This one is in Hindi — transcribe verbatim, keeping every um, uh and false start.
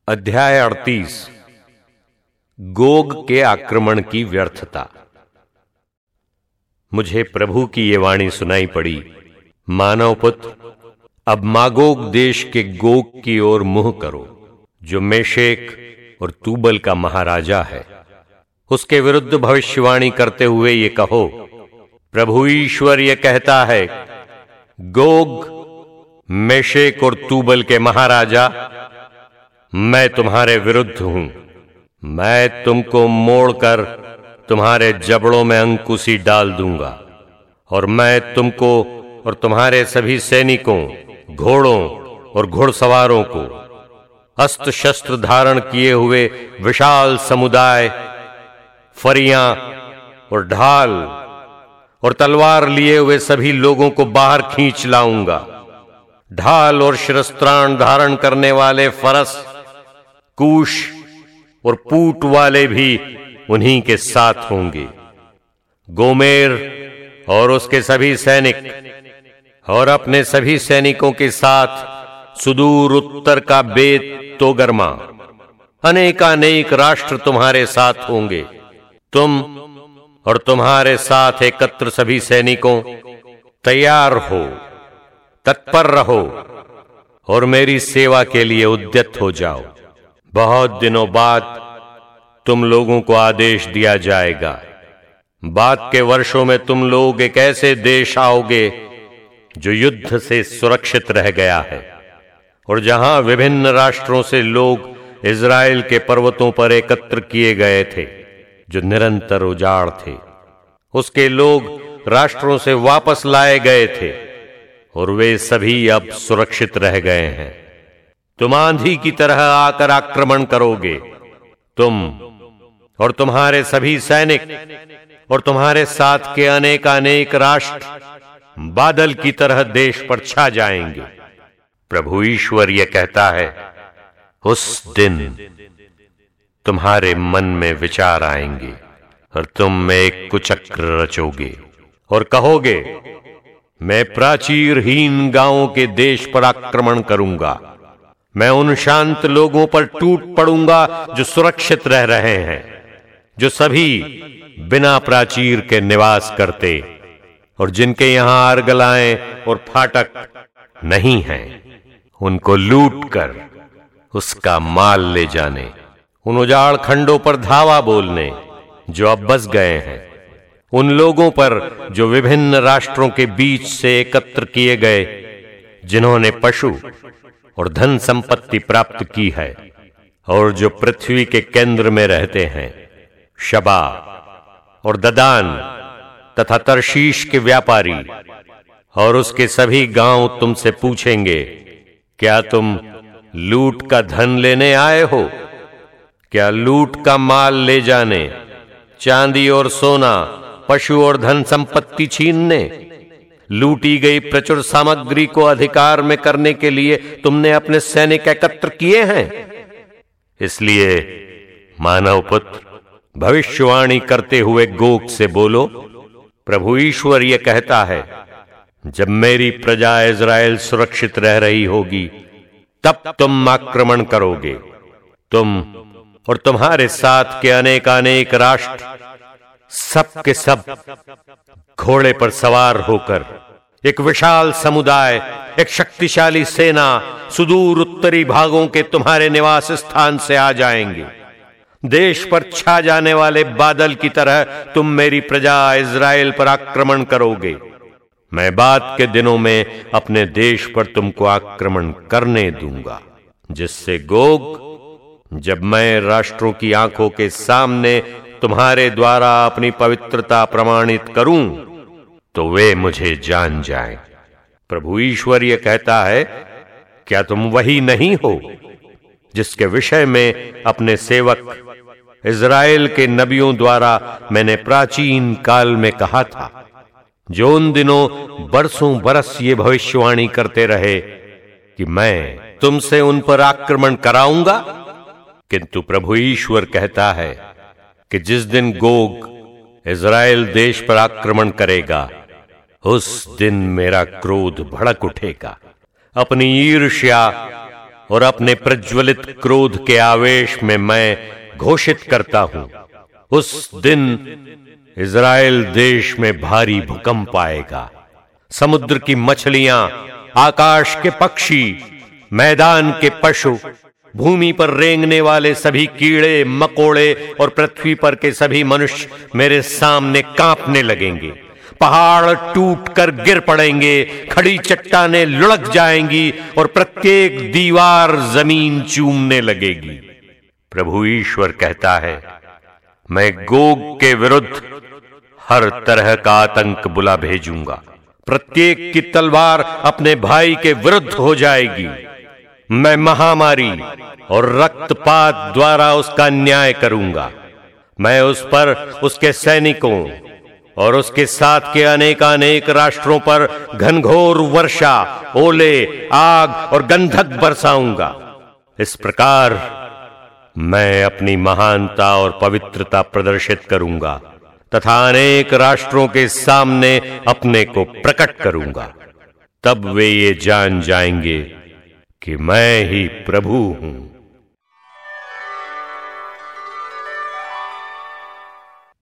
अध्याय अड़तीस। गोग के आक्रमण की व्यर्थता। मुझे प्रभु की ये वाणी सुनाई पड़ी, मानव पुत्र, अब मागोग देश के गोग की ओर मुंह करो, जो मेशेक और तूबल का महाराजा है। उसके विरुद्ध भविष्यवाणी करते हुए ये कहो, प्रभु ईश्वर ये कहता है, गोग, मेशेक और तूबल के महाराजा, मैं तुम्हारे विरुद्ध हूं। मैं तुमको मोड़कर तुम्हारे जबड़ों में अंकुशी डाल दूंगा, और मैं तुमको और तुम्हारे सभी सैनिकों, घोड़ों और घुड़सवारों को, अस्त्र शस्त्र धारण किए हुए विशाल समुदाय, फरियां और ढाल और तलवार लिए हुए सभी लोगों को बाहर खींच लाऊंगा। ढाल और शिरस्त्राण धारण करने वाले फरस, कूश और पूट वाले भी उन्हीं के साथ होंगे। गोमेर और उसके सभी सैनिक और अपने सभी सैनिकों के साथ सुदूर उत्तर का बेत तोगरमा, अनेकानेक राष्ट्र तुम्हारे साथ होंगे। तुम और तुम्हारे साथ एकत्र सभी सैनिकों, तैयार हो, तत्पर रहो और मेरी सेवा के लिए उद्यत हो जाओ। बहुत दिनों बाद तुम लोगों को आदेश दिया जाएगा। बाद के वर्षों में तुम लोग एक ऐसे देश आओगे जो युद्ध से सुरक्षित रह गया है, और जहां विभिन्न राष्ट्रों से लोग इज़राइल के पर्वतों पर एकत्र किए गए थे, जो निरंतर उजाड़ थे। उसके लोग राष्ट्रों से वापस लाए गए थे, और वे सभी अब सुरक्षित रह गए हैं। तुम आंधी की तरह आकर आक्रमण करोगे, तुम और तुम्हारे सभी सैनिक और तुम्हारे साथ के अनेकानेक राष्ट्र बादल की तरह देश पर छा जाएंगे। प्रभु ईश्वर यह कहता है, उस दिन तुम्हारे मन में विचार आएंगे और तुम एक कुचक्र रचोगे और कहोगे, मैं प्राचीरहीन गांवों के देश पर आक्रमण करूंगा। मैं उन शांत लोगों पर टूट पड़ूंगा जो सुरक्षित रह रहे हैं, जो सभी बिना प्राचीर के निवास करते और जिनके यहां अर्गलाएं और फाटक नहीं हैं। उनको लूट कर उसका माल ले जाने, उन उजाड़ खंडों पर धावा बोलने जो अब बस गए हैं, उन लोगों पर जो विभिन्न राष्ट्रों के बीच से एकत्र किए गए, जिन्होंने पशु और धन संपत्ति प्राप्त की है और जो पृथ्वी के केंद्र में रहते हैं। शबा और ददान तथा तरशीश के व्यापारी और उसके सभी गांव तुमसे पूछेंगे, क्या तुम लूट का धन लेने आए हो? क्या लूट का माल ले जाने, चांदी और सोना, पशु और धन संपत्ति छीनने? लूटी गई प्रचुर सामग्री को अधिकार में करने के लिए तुमने अपने सैनिक एकत्र किए हैं। इसलिए मानव पुत्र, भविष्यवाणी करते हुए गोग से बोलो, प्रभु ईश्वर यह कहता है, जब मेरी प्रजा इज़राइल सुरक्षित रह रही होगी, तब तुम आक्रमण करोगे। तुम और तुम्हारे साथ के अनेकानेक राष्ट्र सब के सब घोड़े पर सवार होकर एक विशाल समुदाय, एक शक्तिशाली सेना सुदूर उत्तरी भागों के तुम्हारे निवास स्थान से आ जाएंगे। देश पर छा जाने वाले बादल की तरह तुम मेरी प्रजा इज़राइल पर आक्रमण करोगे। मैं बाद के दिनों में अपने देश पर तुमको आक्रमण करने दूंगा, जिससे गोग, जब मैं राष्ट्रों की आंखों के सामने तुम्हारे द्वारा अपनी पवित्रता प्रमाणित करूं, तो वे मुझे जान जाएं। प्रभु ईश्वर यह कहता है, क्या तुम वही नहीं हो जिसके विषय में अपने सेवक इज़राइल के नबियों द्वारा मैंने प्राचीन काल में कहा था, जो उन दिनों बरसों बरस ये भविष्यवाणी करते रहे कि मैं तुमसे उन पर आक्रमण कराऊंगा? किंतु प्रभु ईश्वर कहता है कि जिस दिन गोग इज़राइल देश पर आक्रमण करेगा, उस दिन मेरा क्रोध भड़क उठेगा। अपनी ईर्ष्या और अपने प्रज्वलित क्रोध के आवेश में मैं घोषित करता हूं, उस दिन इज़राइल देश में भारी भूकंप आएगा। समुद्र की मछलियां, आकाश के पक्षी, मैदान के पशु, भूमि पर रेंगने वाले सभी कीड़े मकोड़े और पृथ्वी पर के सभी मनुष्य मेरे सामने कांपने लगेंगे। पहाड़ टूटकर गिर पड़ेंगे, खड़ी चट्टानें लुढ़क जाएंगी और प्रत्येक दीवार जमीन चूमने लगेगी। प्रभु ईश्वर कहता है, मैं गोग के विरुद्ध हर तरह का आतंक बुला भेजूंगा। प्रत्येक की तलवार अपने भाई के विरुद्ध हो जाएगी। मैं महामारी और रक्तपात द्वारा उसका न्याय करूंगा। मैं उस पर, उसके सैनिकों और उसके साथ के अनेकानेक राष्ट्रों पर घनघोर वर्षा, ओले, आग और गंधक बरसाऊंगा। इस प्रकार मैं अपनी महानता और पवित्रता प्रदर्शित करूंगा तथा अनेक राष्ट्रों के सामने अपने को प्रकट करूंगा। तब वे ये जान जाएंगे कि मैं ही प्रभु हूं।